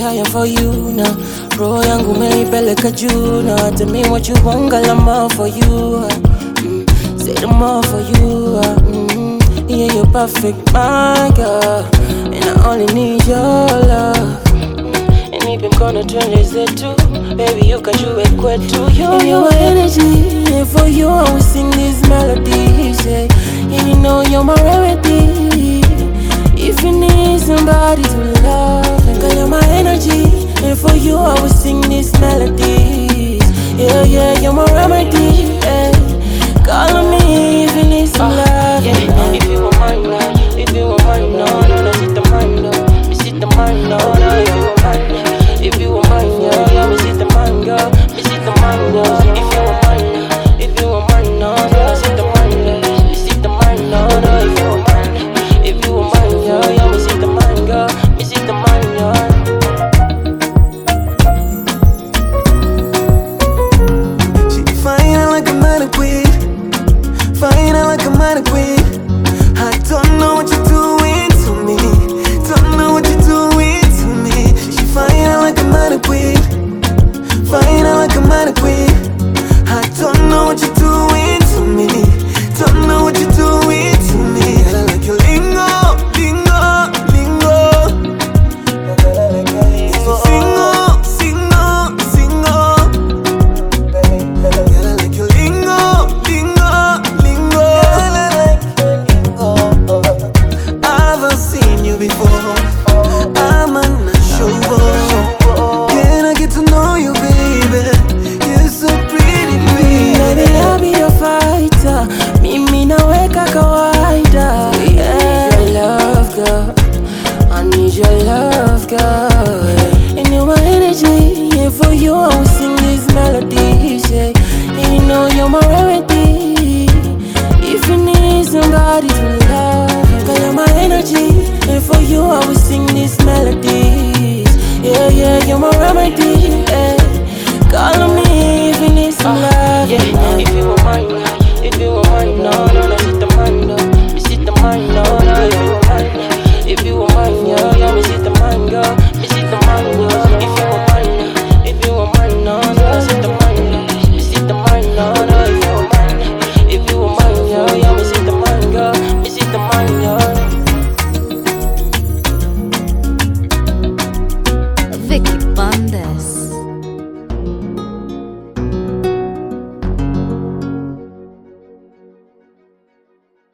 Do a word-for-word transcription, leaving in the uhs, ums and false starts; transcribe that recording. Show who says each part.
Speaker 1: higher for you now. Roho yangu umeipeleka juu now. Tell me what you want, girl, I'm all for you. mm, Say the more for you. mm, Yeah, you're perfect, my girl, and I only need your love. And if I'm gonna turn this into, baby, you can do it quick too. You're your energy, and for you I will sing these melodies. Yeah. And you know you're my remedy. If you need somebody to love, and girl, you're my energy, and for you I will sing these melodies. Yeah, yeah, you're my remedy. Yeah. Call on me if you need some uh, love. Yeah. If you want mine now, if you want mine now, no, no, sit the mine now, me sit the mine now, no, if you want mine now, if you want mine now, yeah, me sit the mine girl, me sit the mine now. If you want mine now, if you want mine now, no, sit the mine now, me sit the mine now, no, if you want mine now, if you want mine now, yeah, me sit the mine girl, me sit the mine now.
Speaker 2: Fine like a mannequin. I don't know what you're doing to me. Don't know what you're doing to me. She fine like a mannequin. Fine like a mannequin. I don't know what you're doing to me. Don't know what you're doing to me. I like your lingo, lingo, lingo. Single, single, single. Girl, I like your lingo, lingo. Before I'm unsure. Can I get to know you, baby? You're so pretty, baby.
Speaker 1: Baby, I'll be your fighter. Mimi naweka kawaida. Yeah, your love, girl. I need your love, girl. And you're my energy. Yeah, for you I will sing these melodies. Yeah, and you know you're my remedy. If you need somebody to love, girl, you're my energy. And for you I will sing this melody.